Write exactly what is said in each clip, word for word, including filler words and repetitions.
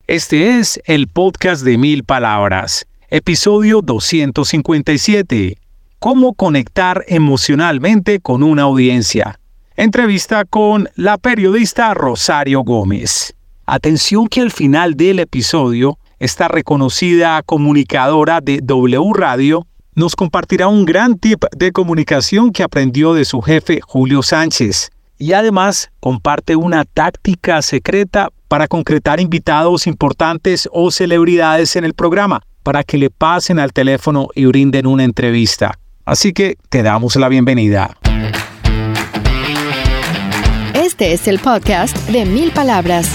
Este es el podcast de Mil Palabras, episodio doscientos cincuenta y siete. ¿Cómo conectar emocionalmente con una audiencia? Entrevista con la periodista Rosario Gómez. Atención que al final del episodio, esta reconocida comunicadora de W Radio nos compartirá un gran tip de comunicación que aprendió de su jefe Julio Sánchez. Y además comparte una táctica secreta para concretar invitados importantes o celebridades en el programa, para que le pasen al teléfono y brinden una entrevista. Así que te damos la bienvenida. Este es el podcast de Mil Palabras.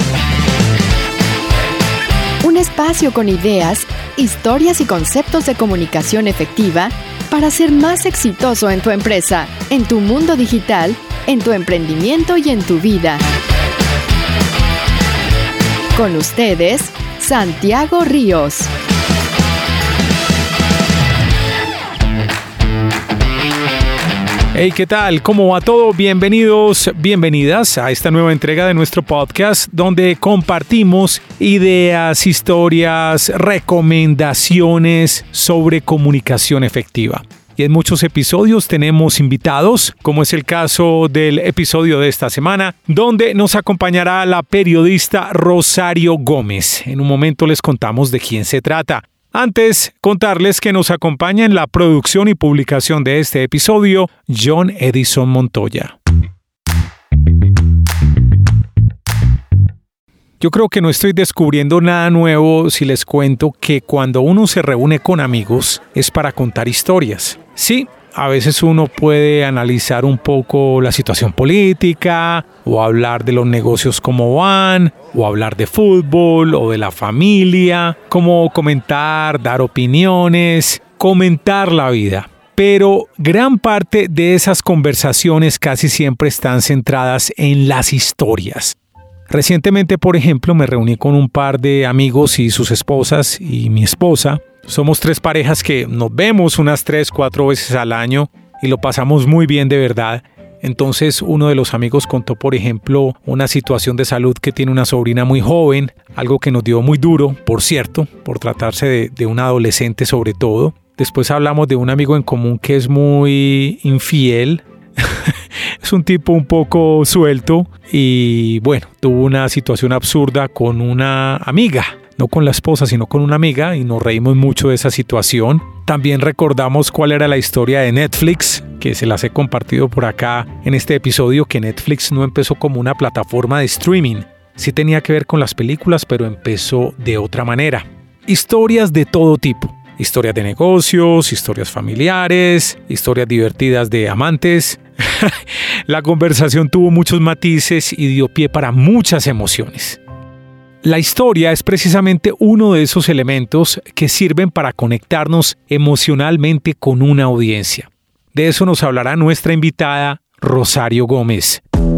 Un espacio con ideas, historias y conceptos de comunicación efectiva para ser más exitoso en tu empresa, en tu mundo digital, en tu emprendimiento y en tu vida. Con ustedes, Santiago Ríos. Hey, ¿qué tal? ¿Cómo va todo? Bienvenidos, bienvenidas a esta nueva entrega de nuestro podcast donde compartimos ideas, historias, recomendaciones sobre comunicación efectiva. Y en muchos episodios tenemos invitados, como es el caso del episodio de esta semana, donde nos acompañará la periodista Rosario Gómez. En un momento les contamos de quién se trata. Antes, contarles que nos acompaña en la producción y publicación de este episodio, John Edison Montoya. Yo creo que no estoy descubriendo nada nuevo si les cuento que cuando uno se reúne con amigos es para contar historias. Sí, a veces uno puede analizar un poco la situación política, o hablar de los negocios cómo van, o hablar de fútbol, o de la familia, como comentar, dar opiniones, comentar la vida. Pero gran parte de esas conversaciones casi siempre están centradas en las historias. Recientemente, por ejemplo, me reuní con un par de amigos y sus esposas y mi esposa. Somos tres parejas que nos vemos unas tres, cuatro veces al año y lo pasamos muy bien de verdad. Entonces uno de los amigos contó, por ejemplo, una situación de salud que tiene una sobrina muy joven, algo que nos dio muy duro, por cierto, por tratarse de, de un adolescente sobre todo. Después hablamos de un amigo en común que es muy infiel. Es un tipo un poco suelto y bueno, tuvo una situación absurda con una amiga. No con la esposa, sino con una amiga, y nos reímos mucho de esa situación. También recordamos cuál era la historia de Netflix, que se las he compartido por acá en este episodio, que Netflix no empezó como una plataforma de streaming. Sí tenía que ver con las películas, pero empezó de otra manera. Historias de todo tipo. Historias de negocios, historias familiares, historias divertidas de amantes. La conversación tuvo muchos matices y dio pie para muchas emociones. La historia es precisamente uno de esos elementos que sirven para conectarnos emocionalmente con una audiencia. De eso nos hablará nuestra invitada, Rosario Gómez.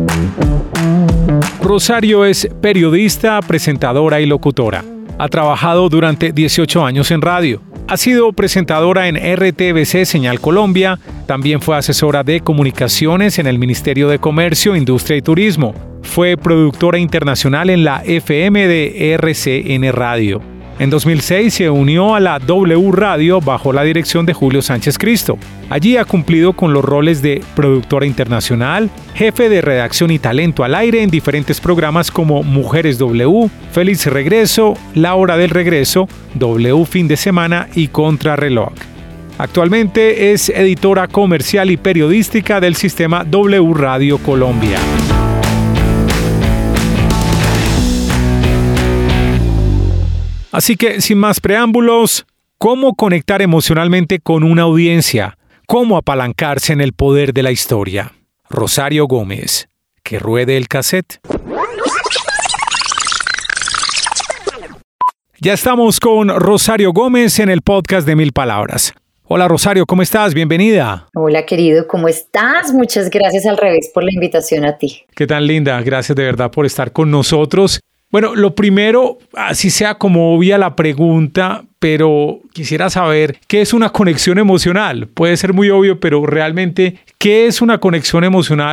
Rosario es periodista, presentadora y locutora. Ha trabajado durante dieciocho años en radio. Ha sido presentadora en R T V C Señal Colombia. También fue asesora de comunicaciones en el Ministerio de Comercio, Industria y Turismo. Fue productora internacional en la F M de R C N Radio. En dos mil seis se unió a la W Radio bajo la dirección de Julio Sánchez Cristo. Allí ha cumplido con los roles de productora internacional, jefe de redacción y talento al aire en diferentes programas como Mujeres W, Feliz Regreso, La Hora del Regreso, W Fin de Semana y Contrarreloj. Actualmente es editora comercial y periodística del sistema W Radio Colombia. Así que, sin más preámbulos, ¿cómo conectar emocionalmente con una audiencia? ¿Cómo apalancarse en el poder de la historia? Rosario Gómez, que ruede el cassette. Ya estamos con Rosario Gómez en el podcast de Mil Palabras. Hola Rosario, ¿cómo estás? Bienvenida. Hola querido, ¿cómo estás? Muchas gracias al revés por la invitación a ti. ¿Qué tan linda? Gracias de verdad por estar con nosotros. Bueno, lo primero, así sea como obvia la pregunta, pero quisiera saber qué es una conexión emocional. Puede ser muy obvio, pero realmente, ¿qué es una conexión emocional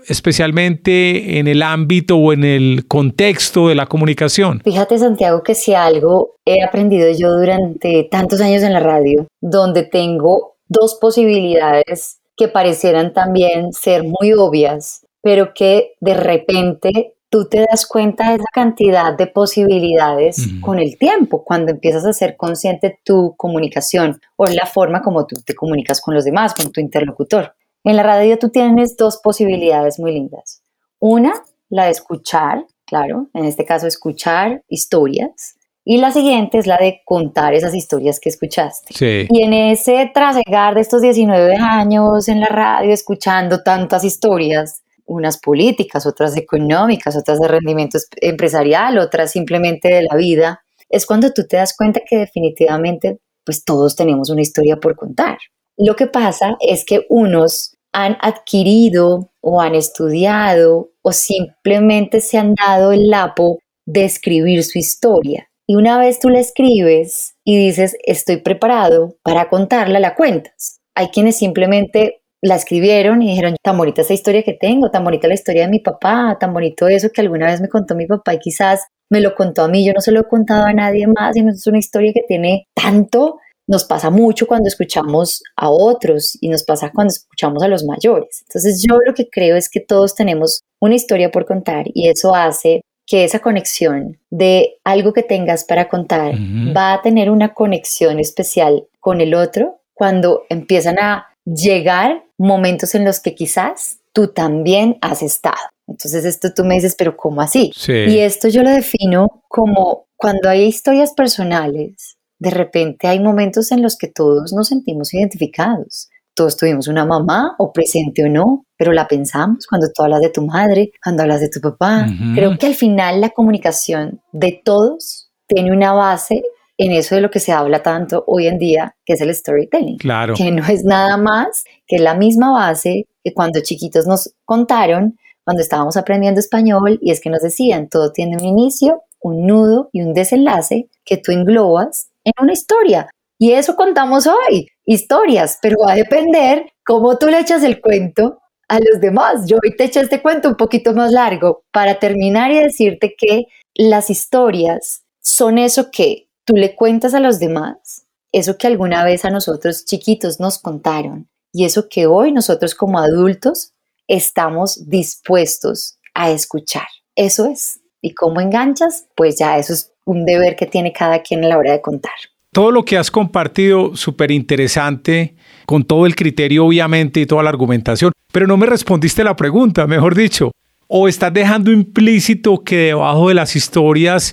especialmente en el ámbito o en el contexto de la comunicación? Fíjate, Santiago, que si algo he aprendido yo durante tantos años en la radio, donde tengo dos posibilidades que parecieran también ser muy obvias, pero que de repente tú te das cuenta de esa cantidad de posibilidades uh-huh. con el tiempo, cuando empiezas a ser consciente de tu comunicación o la forma como tú te comunicas con los demás, con tu interlocutor. En la radio tú tienes dos posibilidades muy lindas. Una, la de escuchar, claro, en este caso escuchar historias. Y la siguiente es la de contar esas historias que escuchaste. Sí. Y en ese trasegar de estos diecinueve años en la radio, escuchando tantas historias, unas políticas, otras económicas, otras de rendimiento empresarial, otras simplemente de la vida, es cuando tú te das cuenta que definitivamente pues todos tenemos una historia por contar. Lo que pasa es que unos han adquirido o han estudiado o simplemente se han dado el lapo de escribir su historia. Y una vez tú la escribes y dices, estoy preparado para contarla, la cuentas. Hay quienes simplemente la escribieron y dijeron, tan bonita esa historia que tengo, tan bonita la historia de mi papá, tan bonito eso que alguna vez me contó mi papá y quizás me lo contó a mí, yo no se lo he contado a nadie más, y no es una historia que tiene tanto. Nos pasa mucho cuando escuchamos a otros y nos pasa cuando escuchamos a los mayores. Entonces yo lo que creo es que todos tenemos una historia por contar y eso hace que esa conexión de algo que tengas para contar uh-huh. va a tener una conexión especial con el otro cuando empiezan a llegar momentos en los que quizás tú también has estado. Entonces esto tú me dices, pero ¿cómo así? Sí. Y esto yo lo defino como cuando hay historias personales, de repente hay momentos en los que todos nos sentimos identificados. Todos tuvimos una mamá, o presente o no, pero la pensamos cuando tú hablas de tu madre, cuando hablas de tu papá. Uh-huh. Creo que al final la comunicación de todos tiene una base en eso de lo que se habla tanto hoy en día, que es el storytelling. Claro. Que no es nada más que la misma base que cuando chiquitos nos contaron, cuando estábamos aprendiendo español, y es que nos decían, todo tiene un inicio, un nudo y un desenlace que tú englobas en una historia. Y eso contamos hoy, historias, pero va a depender cómo tú le echas el cuento a los demás. Yo hoy te eché este cuento un poquito más largo para terminar y decirte que las historias son eso que tú le cuentas a los demás, eso que alguna vez a nosotros chiquitos nos contaron y eso que hoy nosotros como adultos estamos dispuestos a escuchar. Eso es. ¿Y cómo enganchas? Pues ya eso es un deber que tiene cada quien a la hora de contar. Todo lo que has compartido, súper interesante, con todo el criterio obviamente y toda la argumentación, pero no me respondiste la pregunta, mejor dicho, o estás dejando implícito que debajo de las historias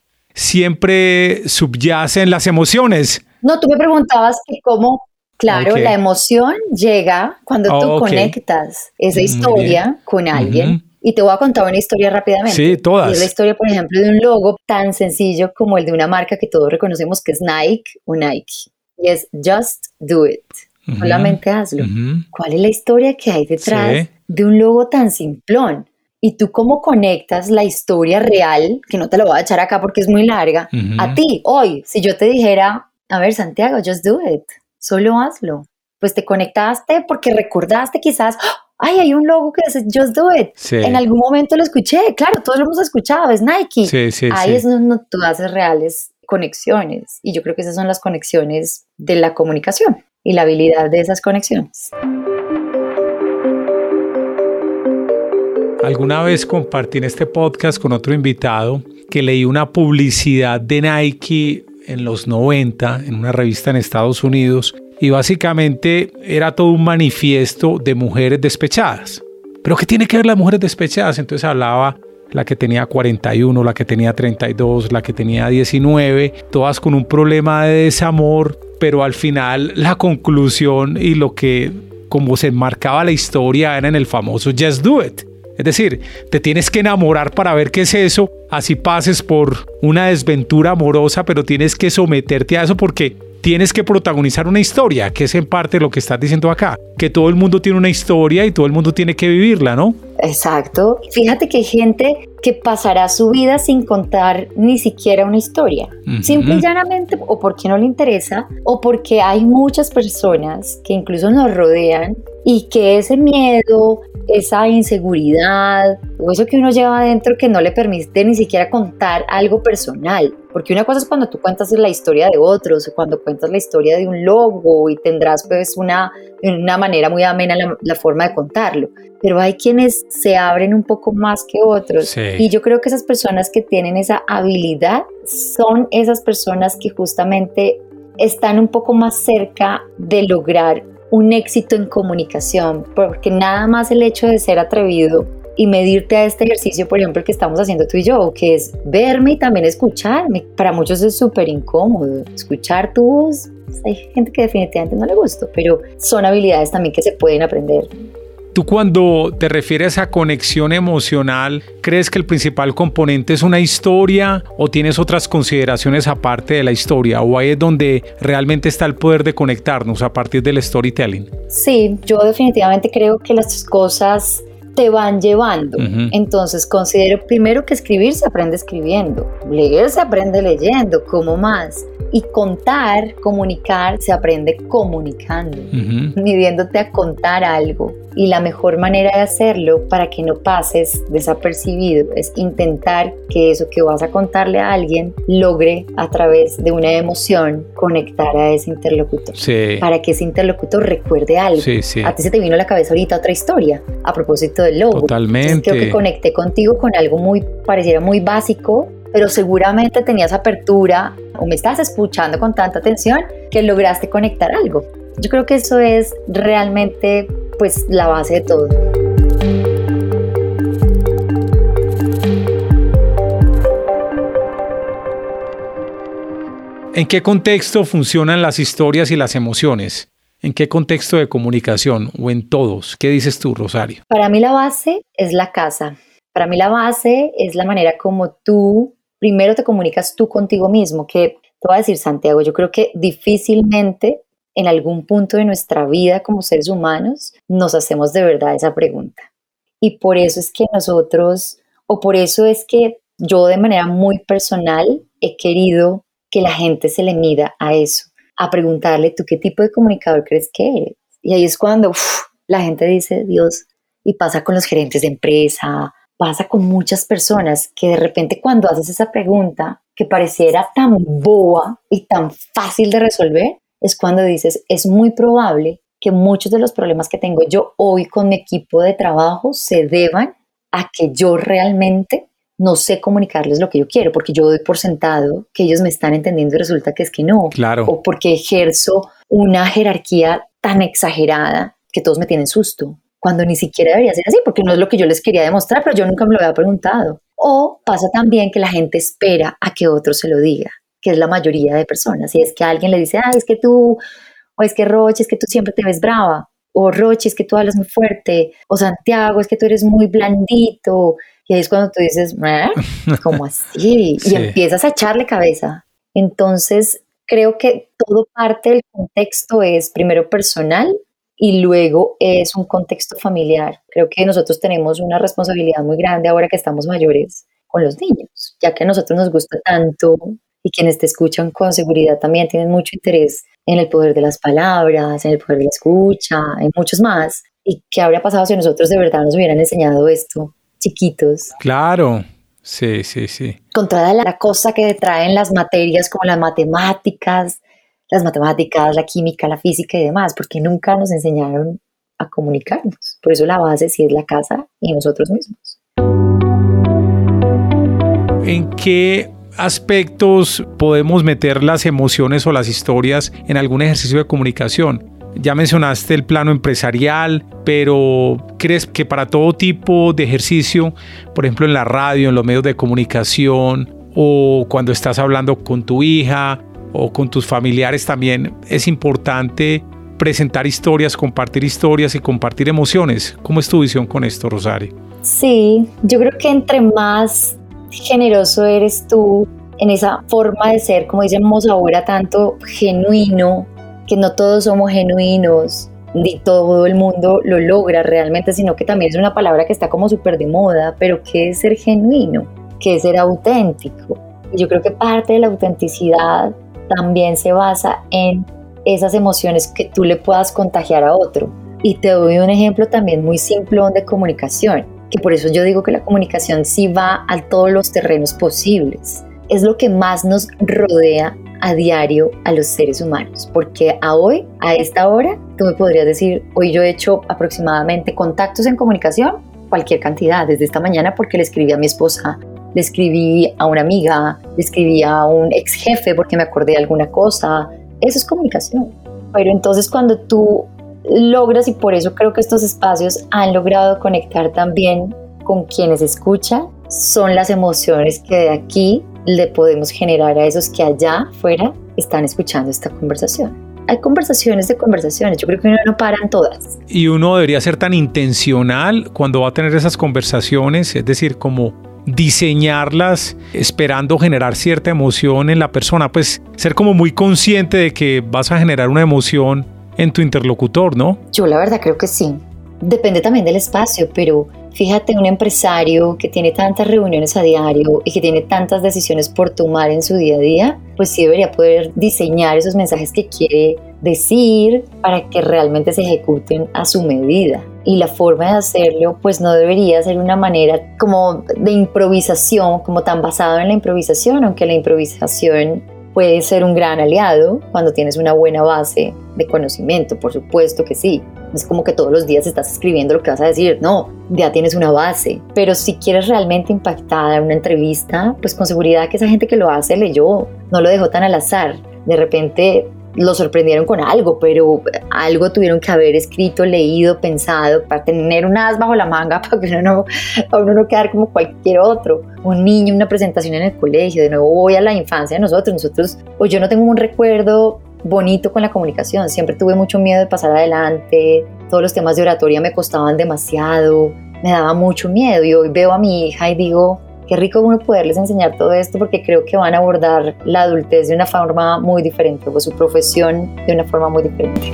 siempre subyacen las emociones. No, tú me preguntabas que cómo, claro, okay. La emoción llega cuando tú oh, okay. conectas esa historia con alguien. Uh-huh. Y te voy a contar una historia rápidamente. Sí, todas. Y es la historia, por ejemplo, de un logo tan sencillo como el de una marca que todos reconocemos que es Nike o Nike. Y es Just Do It. Uh-huh. Solamente hazlo. Uh-huh. ¿Cuál es la historia que hay detrás sí. de un logo tan simplón? Y tú cómo conectas la historia real, que no te lo voy a echar acá porque es muy larga, uh-huh. a ti, hoy. Si yo te dijera, a ver, Santiago, just do it. Solo hazlo. Pues te conectaste porque recordaste quizás, ay, hay un logo que dice Just Do It. Sí. En algún momento lo escuché. Claro, todos lo hemos escuchado, es Nike. Sí, sí, Ahí sí. es donde tú haces reales conexiones. Y yo creo que esas son las conexiones de la comunicación y la habilidad de esas conexiones. Alguna vez compartí en este podcast con otro invitado que leí una publicidad de Nike en los noventa en una revista en Estados Unidos y básicamente era todo un manifiesto de mujeres despechadas. ¿Pero qué tiene que ver las mujeres despechadas? Entonces hablaba la que tenía cuarenta y uno, la que tenía treinta y dos, la que tenía diecinueve, todas con un problema de desamor, pero al final la conclusión y lo que como se enmarcaba la historia era en el famoso Just Do It. Es decir, te tienes que enamorar para ver qué es eso, así pases por una desventura amorosa, pero tienes que someterte a eso porque tienes que protagonizar una historia, que es en parte lo que estás diciendo acá, que todo el mundo tiene una historia y todo el mundo tiene que vivirla, ¿no? Exacto. Fíjate que hay gente que pasará su vida sin contar ni siquiera una historia. Uh-huh. Simple y llanamente, o porque no le interesa, o porque hay muchas personas que incluso nos rodean y que ese miedo esa inseguridad o eso que uno lleva adentro que no le permite ni siquiera contar algo personal. Porque una cosa es cuando tú cuentas la historia de otros, o cuando cuentas la historia de un logo y tendrás pues una, una manera muy amena la, la forma de contarlo. Pero hay quienes se abren un poco más que otros. Sí. Y yo creo que esas personas que tienen esa habilidad son esas personas que justamente están un poco más cerca de lograr un éxito en comunicación, porque nada más el hecho de ser atrevido y medirte a este ejercicio, por ejemplo, el que estamos haciendo tú y yo, que es verme y también escucharme. Para muchos es súper incómodo escuchar tu voz. Hay gente que definitivamente no le gusta, pero son habilidades también que se pueden aprender. Tú, cuando te refieres a conexión emocional, ¿crees que el principal componente es una historia o tienes otras consideraciones aparte de la historia? ¿O ahí es donde realmente está el poder de conectarnos a partir del storytelling? Sí, yo definitivamente creo que las cosas te van llevando. Uh-huh. Entonces considero primero que escribir se aprende escribiendo, leer se aprende leyendo, ¿cómo más? Y contar, comunicar, se aprende comunicando, uh-huh. midiéndote a contar algo. Y la mejor manera de hacerlo para que no pases desapercibido es intentar que eso que vas a contarle a alguien logre a través de una emoción conectar a ese interlocutor. Sí. Para que ese interlocutor recuerde algo. Sí, sí. A ti se te vino a la cabeza ahorita otra historia a propósito del logo. Totalmente. Entonces creo que conecté contigo con algo muy, pareciera muy básico, pero seguramente tenías apertura o me estás escuchando con tanta atención que lograste conectar algo. Yo creo que eso es realmente pues la base de todo. ¿En qué contexto funcionan las historias y las emociones? ¿En qué contexto de comunicación o en todos? ¿Qué dices tú, Rosario? Para mí la base es la casa. Para mí la base es la manera como tú primero te comunicas tú contigo mismo, que te voy a decir, Santiago, yo creo que difícilmente en algún punto de nuestra vida como seres humanos nos hacemos de verdad esa pregunta. Y por eso es que nosotros, o por eso es que yo de manera muy personal he querido que la gente se le mida a eso, a preguntarle, ¿tú qué tipo de comunicador crees que eres? Y ahí es cuando uf, la gente dice, Dios, y pasa con los gerentes de empresa, pasa con muchas personas que de repente cuando haces esa pregunta que pareciera tan boba y tan fácil de resolver, es cuando dices, es muy probable que muchos de los problemas que tengo yo hoy con mi equipo de trabajo se deban a que yo realmente no sé comunicarles lo que yo quiero, porque yo doy por sentado que ellos me están entendiendo y resulta que es que no. Claro. O porque ejerzo una jerarquía tan exagerada que todos me tienen susto, cuando ni siquiera debería ser así, porque no es lo que yo les quería demostrar, pero yo nunca me lo había preguntado. O pasa también que la gente espera a que otro se lo diga, que es la mayoría de personas. Y es que alguien le dice, ay, es que tú, o es que Roche, es que tú siempre te ves brava, o Roche, es que tú hablas muy fuerte, o Santiago, es que tú eres muy blandito. Y ahí es cuando tú dices, ¿eh? ¿Cómo así? Sí. Y empiezas a echarle cabeza. Entonces, creo que todo parte del contexto es primero personal, y luego es un contexto familiar. Creo que nosotros tenemos una responsabilidad muy grande ahora que estamos mayores con los niños, ya que a nosotros nos gusta tanto y quienes te escuchan con seguridad también tienen mucho interés en el poder de las palabras, en el poder de la escucha, en muchos más. ¿Y qué habría pasado si nosotros de verdad nos hubieran enseñado esto, chiquitos? Claro, sí, sí, sí. Con toda la cosa que traen las materias como las matemáticas, las matemáticas, la química, la física y demás, porque nunca nos enseñaron a comunicarnos. Por eso la base sí es la casa y nosotros mismos. ¿En qué aspectos podemos meter las emociones o las historias en algún ejercicio de comunicación? Ya mencionaste el plano empresarial, pero ¿crees que para todo tipo de ejercicio, por ejemplo en la radio, en los medios de comunicación o cuando estás hablando con tu hija o con tus familiares también es importante presentar historias, compartir historias y compartir emociones? ¿Cómo es tu visión con esto, Rosario? Sí, yo creo que entre más generoso eres tú en esa forma de ser, como decimos ahora, tanto genuino, que no todos somos genuinos, ni todo el mundo lo logra realmente, sino que también es una palabra que está como súper de moda, pero ¿qué es ser genuino? ¿Qué es ser auténtico? Y yo creo que parte de la autenticidad también se basa en esas emociones que tú le puedas contagiar a otro. Y te doy un ejemplo también muy simplón de comunicación, que por eso yo digo que la comunicación sí va a todos los terrenos posibles. Es lo que más nos rodea a diario a los seres humanos, porque a hoy, a esta hora, tú me podrías decir, hoy yo he hecho aproximadamente contactos en comunicación, cualquier cantidad, desde esta mañana porque le escribí a mi esposa, le escribí a una amiga, le escribí a un ex jefe porque me acordé de alguna cosa. Eso es comunicación. Pero entonces cuando tú logras, y por eso creo que estos espacios han logrado conectar también con quienes escuchan, son las emociones que de aquí le podemos generar a esos que allá afuera están escuchando esta conversación. Hay conversaciones de conversaciones, yo creo que uno no para en todas. Y uno debería ser tan intencional cuando va a tener esas conversaciones, es decir, como diseñarlas esperando generar cierta emoción en la persona, pues ser como muy consciente de que vas a generar una emoción en tu interlocutor, ¿no? Yo la verdad creo que sí. Depende también del espacio, pero fíjate, un empresario que tiene tantas reuniones a diario y que tiene tantas decisiones por tomar en su día a día, pues sí debería poder diseñar esos mensajes que quiere decir para que realmente se ejecuten a su medida. Y la forma de hacerlo, pues no debería ser una manera como de improvisación, como tan basado en la improvisación, aunque la improvisación puede ser un gran aliado cuando tienes una buena base de conocimiento, por supuesto que sí. No es como que todos los días estás escribiendo lo que vas a decir, no, ya tienes una base. Pero si quieres realmente impactar en una entrevista, pues con seguridad que esa gente que lo hace leyó, no lo dejó tan al azar. De repente lo sorprendieron con algo, pero algo tuvieron que haber escrito, leído, pensado para tener un as bajo la manga para que uno no, para uno no quedar como cualquier otro. Un niño, una presentación en el colegio, de nuevo voy a la infancia de nosotros, nosotros, o yo no tengo un recuerdo bonito con la comunicación, siempre tuve mucho miedo de pasar adelante, todos los temas de oratoria me costaban demasiado, me daba mucho miedo y hoy veo a mi hija y digo, qué rico uno poderles enseñar todo esto porque creo que van a abordar la adultez de una forma muy diferente o su profesión de una forma muy diferente.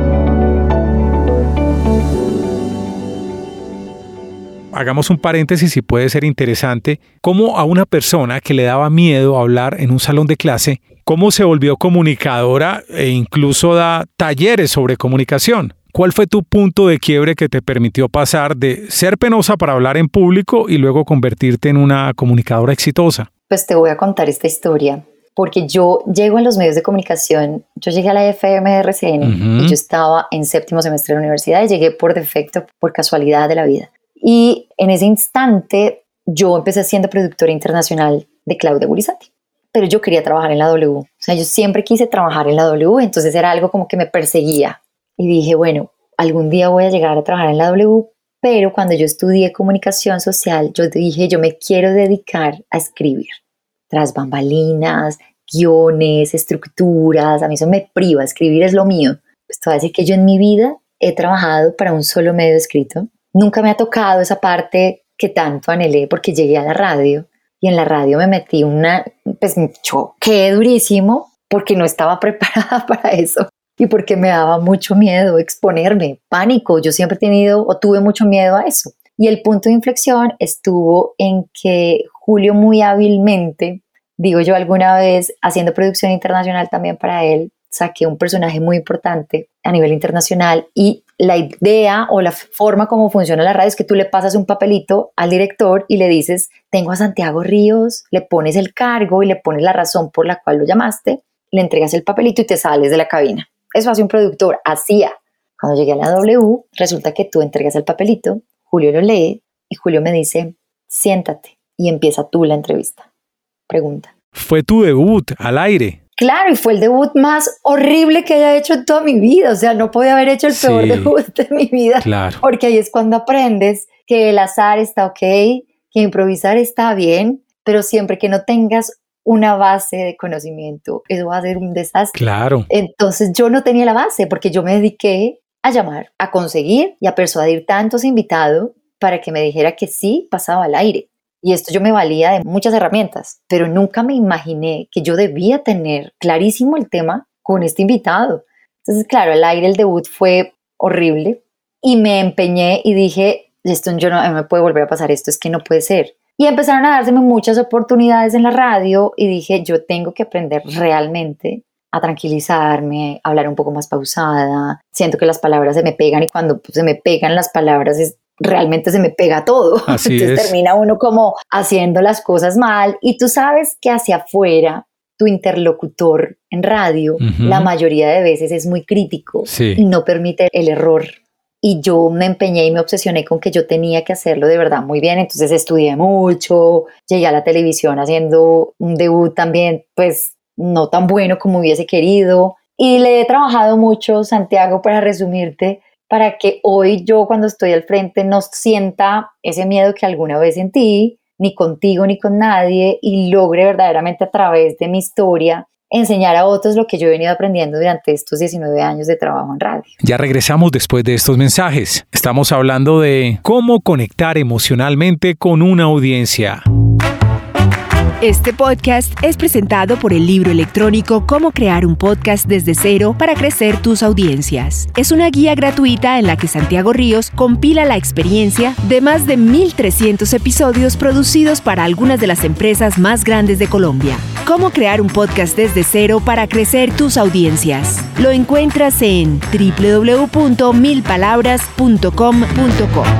Hagamos un paréntesis y puede ser interesante, cómo a una persona que le daba miedo hablar en un salón de clase, cómo se volvió comunicadora e incluso da talleres sobre comunicación. ¿Cuál fue tu punto de quiebre que te permitió pasar de ser penosa para hablar en público y luego convertirte en una comunicadora exitosa? Pues te voy a contar esta historia, porque yo llego a los medios de comunicación, yo llegué a la F M R C N uh-huh. y yo estaba en séptimo semestre de la universidad y llegué por defecto, por casualidad de la vida. Y en ese instante yo empecé siendo productora internacional de Claudia Gurizati, pero yo quería trabajar en la W. O sea, yo siempre quise trabajar en la W, entonces era algo como que me perseguía. Y dije, bueno, algún día voy a llegar a trabajar en la W, pero cuando yo estudié comunicación social, yo dije, yo me quiero dedicar a escribir. Tras bambalinas, guiones, estructuras, a mí eso me priva, escribir es lo mío. Pues te voy a decir que yo en mi vida he trabajado para un solo medio escrito. Nunca me ha tocado esa parte que tanto anhelé porque llegué a la radio y en la radio me metí una, pues me choqué durísimo porque no estaba preparada para eso y porque me daba mucho miedo exponerme, pánico. Yo siempre he tenido o tuve mucho miedo a eso. Y el punto de inflexión estuvo en que Julio muy hábilmente, digo yo alguna vez, haciendo producción internacional también para él, saqué un personaje muy importante a nivel internacional y la idea o la forma como funciona la radio es que tú le pasas un papelito al director y le dices, tengo a Santiago Ríos, le pones el cargo y le pones la razón por la cual lo llamaste, le entregas el papelito y te sales de la cabina. Eso hace un productor, hacía. Cuando llegué a la W, resulta que tú entregas el papelito, Julio lo lee y Julio me dice, siéntate y empieza tú la entrevista. Pregunta. Fue tu debut al aire. Claro, y fue el debut más horrible que haya hecho en toda mi vida. O sea, no podía haber hecho el sí, peor debut de mi vida. Claro. Porque ahí es cuando aprendes que el azar está ok, que improvisar está bien, pero siempre que no tengas una base de conocimiento, eso va a ser un desastre. Claro. Entonces yo no tenía la base porque yo me dediqué a llamar, a conseguir y a persuadir tantos invitados para que me dijera que sí pasaba al aire. Y esto yo me valía de muchas herramientas, pero nunca me imaginé que yo debía tener clarísimo el tema con este invitado. Entonces, claro, al aire el debut fue horrible y me empeñé y dije, esto yo no, no me puede volver a pasar esto, es que no puede ser. Y empezaron a dárseme muchas oportunidades en la radio y dije, yo tengo que aprender realmente a tranquilizarme, a hablar un poco más pausada. Siento que las palabras se me pegan y cuando se me pegan las palabras es, realmente se me pega todo. Así Entonces es. termina uno como haciendo las cosas mal y tú sabes que hacia afuera tu interlocutor en radio uh-huh. la mayoría de veces es muy crítico sí. y no permite el error. Y yo me empeñé y me obsesioné con que yo tenía que hacerlo de verdad muy bien. Entonces estudié mucho, llegué a la televisión haciendo un debut también, pues no tan bueno como hubiese querido. Y le he trabajado mucho, Santiago, para resumirte, para que hoy yo cuando estoy al frente no sienta ese miedo que alguna vez sentí, ni contigo ni con nadie, y logre verdaderamente a través de mi historia enseñar a otros lo que yo he venido aprendiendo durante estos diecinueve años de trabajo en radio. Ya regresamos después de estos mensajes. Estamos hablando de cómo conectar emocionalmente con una audiencia. Este podcast es presentado por el libro electrónico Cómo crear un podcast desde cero para crecer tus audiencias. Es una guía gratuita en la que Santiago Ríos compila la experiencia de más de mil trescientos episodios producidos para algunas de las empresas más grandes de Colombia. Cómo crear un podcast desde cero para crecer tus audiencias. Lo encuentras en doble u doble u doble u punto mil palabras punto com punto co.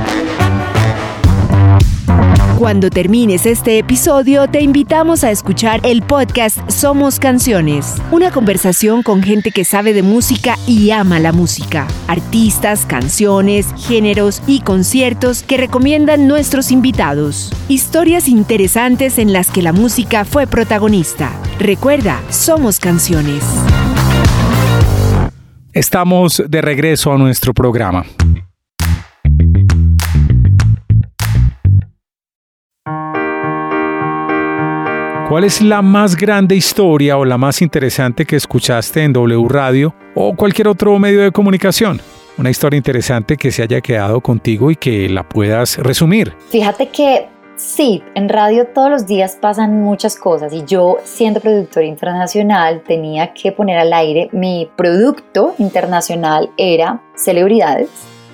Cuando termines este episodio, te invitamos a escuchar el podcast Somos Canciones, una conversación con gente que sabe de música y ama la música, artistas, canciones, géneros y conciertos que recomiendan nuestros invitados, historias interesantes en las que la música fue protagonista. Recuerda, Somos Canciones. Estamos de regreso a nuestro programa. ¿Cuál es la más grande historia o la más interesante que escuchaste en W Radio o cualquier otro medio de comunicación? Una historia interesante que se haya quedado contigo y que la puedas resumir. Fíjate que sí, en radio todos los días pasan muchas cosas y yo, siendo productora internacional, tenía que poner al aire mi producto internacional era celebridades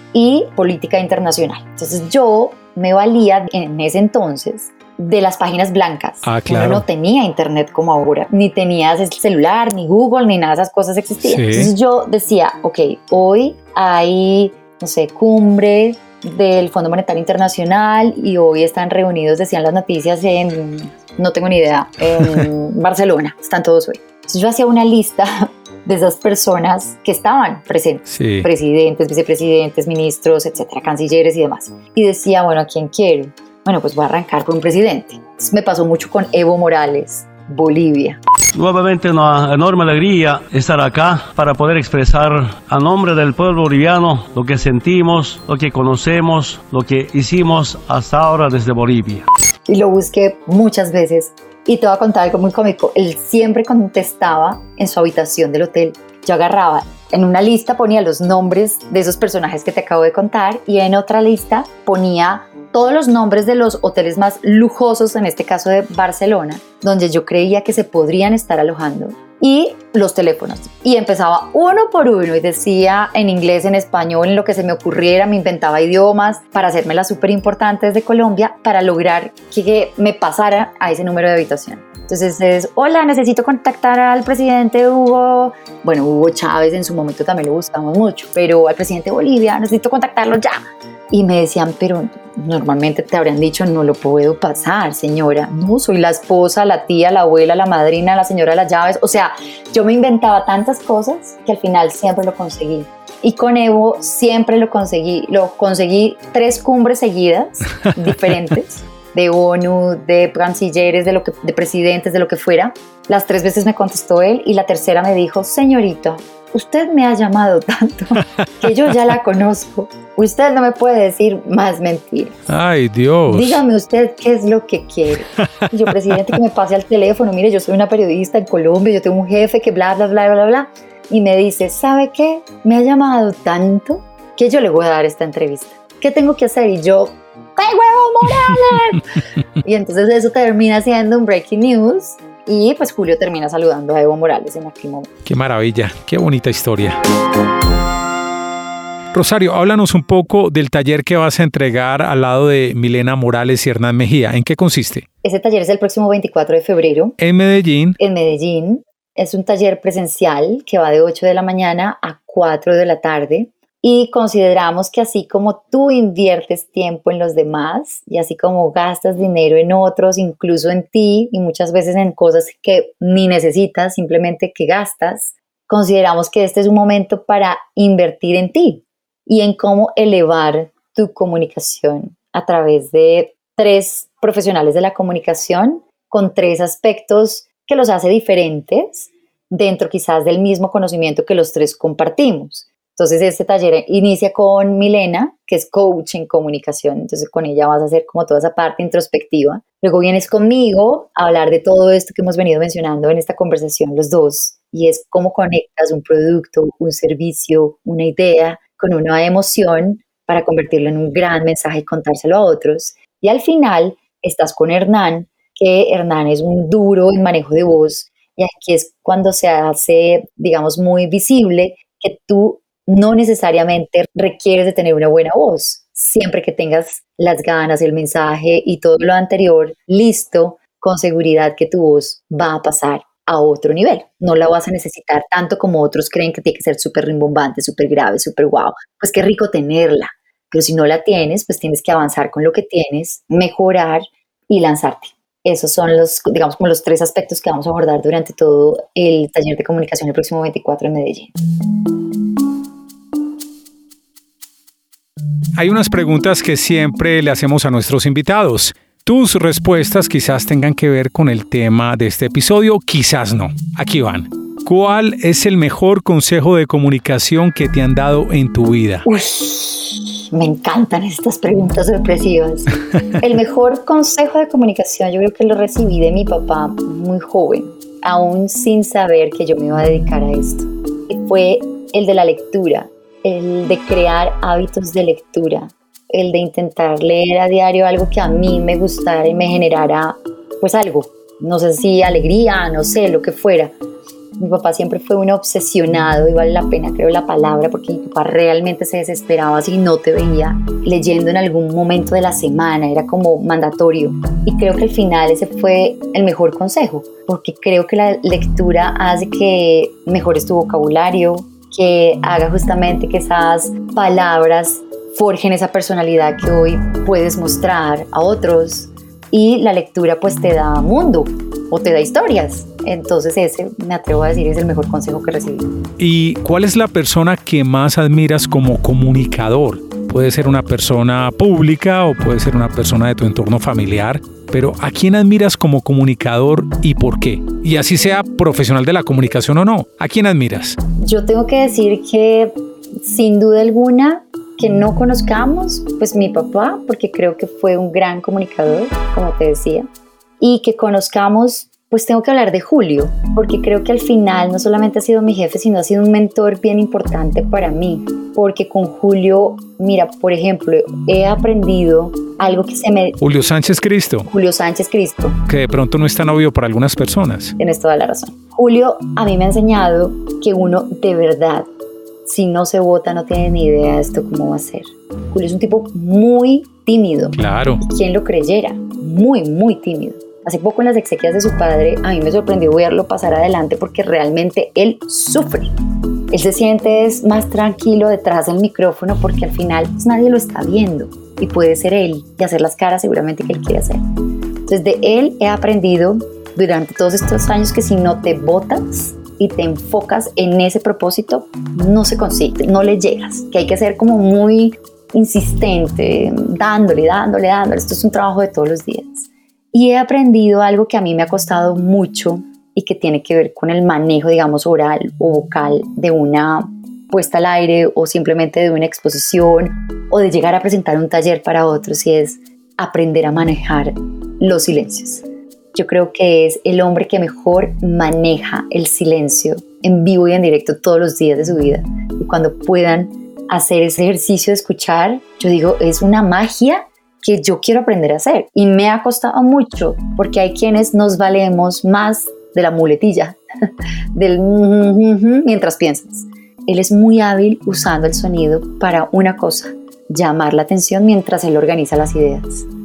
y política internacional. Entonces yo me valía en ese entonces de las páginas blancas. Ah, claro. Uno no tenía internet como ahora, ni tenías el celular, ni Google, ni nada de esas cosas existían. Sí. Entonces yo decía, ok, hoy hay, no sé, cumbre del Fondo Monetario Internacional y hoy están reunidos, decían las noticias, en, no tengo ni idea, en Barcelona, están todos hoy. Entonces yo hacía una lista de esas personas que estaban presentes, sí. presidentes, vicepresidentes, ministros, etcétera, cancilleres y demás. Y decía, bueno, ¿a quién quiero? Bueno, pues voy a arrancar con un presidente. Entonces me pasó mucho con Evo Morales, Bolivia. Nuevamente una enorme alegría estar acá para poder expresar a nombre del pueblo boliviano lo que sentimos, lo que conocemos, lo que hicimos hasta ahora desde Bolivia. Y lo busqué muchas veces y te voy a contar algo muy cómico. Él siempre contestaba en su habitación del hotel. Yo agarraba, en una lista ponía los nombres de esos personajes que te acabo de contar y en otra lista ponía todos los nombres de los hoteles más lujosos, en este caso de Barcelona, donde yo creía que se podrían estar alojando, y los teléfonos. Y empezaba uno por uno y decía en inglés, en español, en lo que se me ocurriera, me inventaba idiomas para hacérmelas súper importantes de Colombia para lograr que me pasara a ese número de habitación. Entonces es, hola, necesito contactar al presidente Hugo, bueno, Hugo Chávez en su momento también lo buscamos mucho, pero al presidente de Bolivia, necesito contactarlo ya. Y me decían, pero normalmente te habrían dicho, no lo puedo pasar, señora. No, soy la esposa, la tía, la abuela, la madrina, la señora de las llaves. O sea, yo me inventaba tantas cosas que al final siempre lo conseguí. Y con Evo siempre lo conseguí. Lo conseguí tres cumbres seguidas, diferentes, de ONU, de cancilleres, de, lo que, de presidentes, de lo que fuera. Las tres veces me contestó él y la tercera me dijo, señorita, usted me ha llamado tanto que yo ya la conozco. Usted no me puede decir más mentiras. Ay, Dios. Dígame usted qué es lo que quiere. Y yo, presidente, que me pase al teléfono. Mire, yo soy una periodista en Colombia, yo tengo un jefe que bla, bla, bla, bla, bla. Y me dice, ¿sabe qué? Me ha llamado tanto que yo le voy a dar esta entrevista. ¿Qué tengo que hacer? Y yo, ¡qué huevo, Morales! Y entonces eso termina siendo un breaking news. Y pues Julio termina saludando a Evo Morales en aquel momento. ¡Qué maravilla! ¡Qué bonita historia! Rosario, háblanos un poco del taller que vas a entregar al lado de Milena Morales y Hernán Mejía. ¿En qué consiste? Ese taller es el próximo veinticuatro de febrero. En Medellín. En Medellín. Es un taller presencial que va de ocho de la mañana a cuatro de la tarde y consideramos que así como tú inviertes tiempo en los demás y así como gastas dinero en otros, incluso en ti y muchas veces en cosas que ni necesitas, simplemente que gastas, consideramos que este es un momento para invertir en ti y en cómo elevar tu comunicación a través de tres profesionales de la comunicación con tres aspectos que los hace diferentes dentro quizás del mismo conocimiento que los tres compartimos. Entonces este taller inicia con Milena, que es coach en comunicación, entonces con ella vas a hacer como toda esa parte introspectiva. Luego vienes conmigo a hablar de todo esto que hemos venido mencionando en esta conversación los dos, y es cómo conectas un producto, un servicio, una idea con una emoción para convertirlo en un gran mensaje y contárselo a otros. Y al final estás con Hernán, que Hernán es un duro en manejo de voz, y aquí es cuando se hace, digamos, muy visible que tú no necesariamente requieres de tener una buena voz. Siempre que tengas las ganas, el mensaje y todo lo anterior listo, con seguridad que tu voz va a pasar a otro nivel. No la vas a necesitar tanto como otros creen que tiene que ser súper rimbombante, súper grave, súper guau. Pues qué rico tenerla. Pero si no la tienes, pues tienes que avanzar con lo que tienes, mejorar y lanzarte. Esos son los, digamos, como los tres aspectos que vamos a abordar durante todo el taller de comunicación el próximo veinticuatro en Medellín. Hay unas preguntas que siempre le hacemos a nuestros invitados. Tus respuestas quizás tengan que ver con el tema de este episodio, quizás no. Aquí van. ¿Cuál es el mejor consejo de comunicación que te han dado en tu vida? Uy, me encantan estas preguntas sorpresivas. El mejor consejo de comunicación yo creo que lo recibí de mi papá muy joven, aún sin saber que yo me iba a dedicar a esto. Y fue el de la lectura. El de crear hábitos de lectura, el de intentar leer a diario algo que a mí me gustara y me generara pues algo, no sé si alegría, no sé, lo que fuera. Mi papá siempre fue un obsesionado y vale la pena creo la palabra porque mi papá realmente se desesperaba si no te veía leyendo en algún momento de la semana, era como mandatorio y creo que al final ese fue el mejor consejo porque creo que la lectura hace que mejores tu vocabulario, que haga justamente que esas palabras forjen esa personalidad que hoy puedes mostrar a otros y la lectura pues te da mundo o te da historias. Entonces ese, me atrevo a decir, es el mejor consejo que recibí. ¿Y cuál es la persona que más admiras como comunicador? Puede ser una persona pública o puede ser una persona de tu entorno familiar, pero ¿a quién admiras como comunicador y por qué? Y así sea profesional de la comunicación o no, ¿a quién admiras? Yo tengo que decir que sin duda alguna que no conozcamos, pues mi papá, porque creo que fue un gran comunicador, como te decía, y que conozcamos, pues tengo que hablar de Julio, porque creo que al final no solamente ha sido mi jefe, sino ha sido un mentor bien importante para mí, porque con Julio, mira, por ejemplo, he aprendido algo que se me... Julio Sánchez Cristo. Julio Sánchez Cristo. Que de pronto no es tan obvio para algunas personas. Tienes toda la razón. Julio a mí me ha enseñado que uno de verdad, si no se vota, no tiene ni idea de esto cómo va a ser. Julio es un tipo muy tímido. Claro. ¿Quién lo creyera? Muy, muy tímido. Hace poco en las exequias de su padre, a mí me sorprendió verlo pasar adelante porque realmente él sufre. Él se siente es más tranquilo detrás del micrófono porque al final pues, nadie lo está viendo y puede ser él y hacer las caras seguramente que él quiere hacer. Entonces de él he aprendido durante todos estos años que si no te botas y te enfocas en ese propósito, no se consigue, no le llegas, que hay que ser como muy insistente, dándole, dándole, dándole. Esto es un trabajo de todos los días. Y he aprendido algo que a mí me ha costado mucho y que tiene que ver con el manejo, digamos, oral o vocal de una puesta al aire o simplemente de una exposición o de llegar a presentar un taller para otros, y es aprender a manejar los silencios. Yo creo que es el hombre que mejor maneja el silencio en vivo y en directo todos los días de su vida. Y cuando puedan hacer ese ejercicio de escuchar, yo digo, es una magia que yo quiero aprender a hacer y me ha costado mucho porque hay quienes nos valemos más de la muletilla, del mientras piensas. Él es muy hábil usando el sonido para una cosa, llamar la atención mientras él organiza las ideas.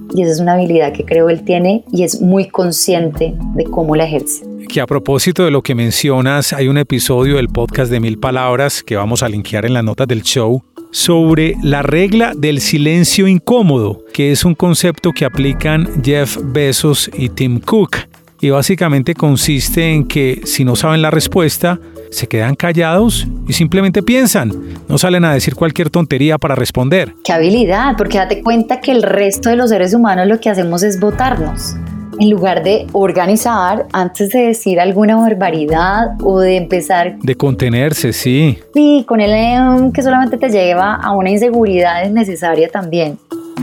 Y esa es una habilidad que creo él tiene y es muy consciente de cómo la ejerce. Que a propósito de lo que mencionas, hay un episodio del podcast de Mil Palabras que vamos a linkear en las notas del show sobre la regla del silencio incómodo, que es un concepto que aplican Jeff Bezos y Tim Cook. Y básicamente consiste en que si no saben la respuesta, se quedan callados y simplemente piensan. No salen a decir cualquier tontería para responder. ¡Qué habilidad! Porque date cuenta que el resto de los seres humanos lo que hacemos es botarnos. En lugar de organizar antes de decir alguna barbaridad o de empezar... De contenerse, sí. Sí, con el eh, que solamente te lleva a una inseguridad innecesaria también.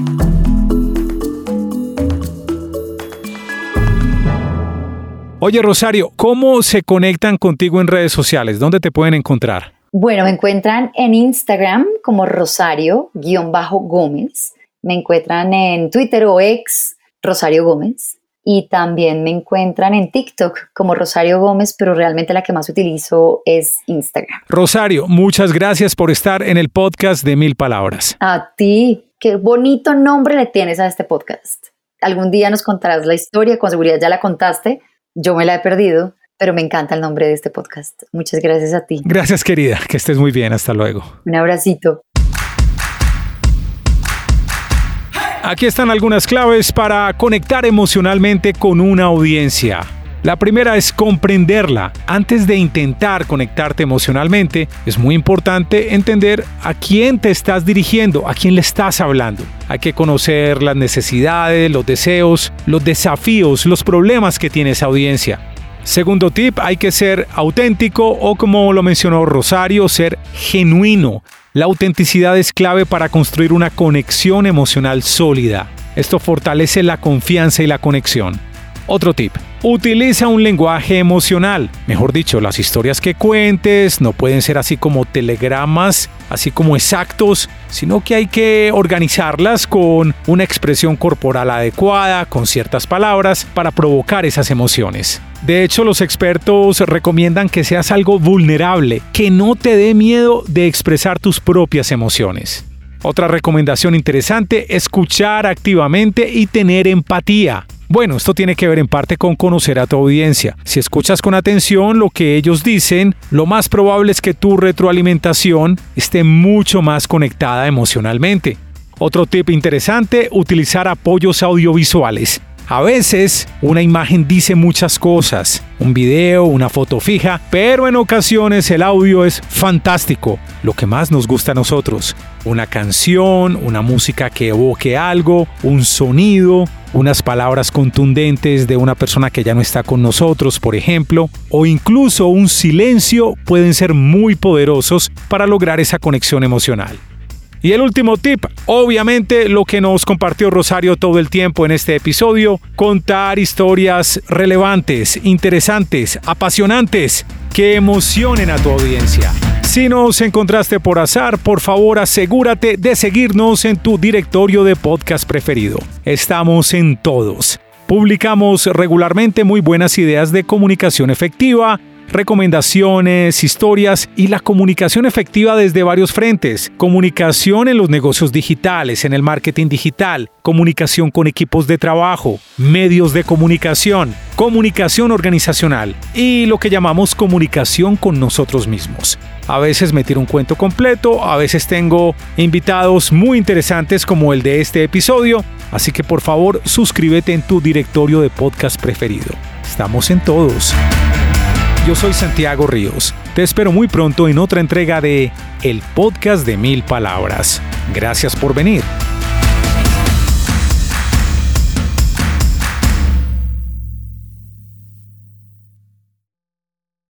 Oye, Rosario, ¿cómo se conectan contigo en redes sociales? ¿Dónde te pueden encontrar? Bueno, me encuentran en Instagram como Rosario-Gómez. Me encuentran en Twitter o ex Rosario Gómez. Y también me encuentran en TikTok como Rosario Gómez, pero realmente la que más utilizo es Instagram. Rosario, muchas gracias por estar en el podcast de Mil Palabras. A ti, qué bonito nombre le tienes a este podcast. Algún día nos contarás la historia, con seguridad ya la contaste. Yo me la he perdido, pero me encanta el nombre de este podcast. Muchas gracias a ti. Gracias, querida. Que estés muy bien. Hasta luego. Un abracito. Aquí están algunas claves para conectar emocionalmente con una audiencia. La primera es comprenderla. Antes de intentar conectarte emocionalmente, es muy importante entender a quién te estás dirigiendo, a quién le estás hablando. Hay que conocer las necesidades, los deseos, los desafíos, los problemas que tiene esa audiencia. Segundo tip, hay que ser auténtico o, como lo mencionó Rosario, ser genuino. La autenticidad es clave para construir una conexión emocional sólida. Esto fortalece la confianza y la conexión. Otro tip, utiliza un lenguaje emocional. Mejor dicho, las historias que cuentes no pueden ser así como telegramas, así como exactos, sino que hay que organizarlas con una expresión corporal adecuada, con ciertas palabras, para provocar esas emociones. De hecho, los expertos recomiendan que seas algo vulnerable, que no te dé miedo de expresar tus propias emociones. Otra recomendación interesante, escuchar activamente y tener empatía. Bueno, esto tiene que ver en parte con conocer a tu audiencia. Si escuchas con atención lo que ellos dicen, lo más probable es que tu retroalimentación esté mucho más conectada emocionalmente. Otro tip interesante, utilizar apoyos audiovisuales. A veces, una imagen dice muchas cosas, un video, una foto fija, pero en ocasiones el audio es fantástico, lo que más nos gusta a nosotros. Una canción, una música que evoque algo, un sonido, unas palabras contundentes de una persona que ya no está con nosotros, por ejemplo, o incluso un silencio pueden ser muy poderosos para lograr esa conexión emocional. Y el último tip, obviamente lo que nos compartió Rosario todo el tiempo en este episodio, contar historias relevantes, interesantes, apasionantes, que emocionen a tu audiencia. Si nos encontraste por azar, por favor asegúrate de seguirnos en tu directorio de podcast preferido. Estamos en todos. Publicamos regularmente muy buenas ideas de comunicación efectiva, recomendaciones, historias y la comunicación efectiva desde varios frentes. Comunicación en los negocios digitales, en el marketing digital, comunicación con equipos de trabajo, medios de comunicación, comunicación organizacional y lo que llamamos comunicación con nosotros mismos. A veces me tiro un cuento completo, a veces tengo invitados muy interesantes como el de este episodio, así que por favor suscríbete en tu directorio de podcast preferido. Estamos en todos. Yo soy Santiago Ríos. Te espero muy pronto en otra entrega de El Podcast de Mil Palabras. Gracias por venir.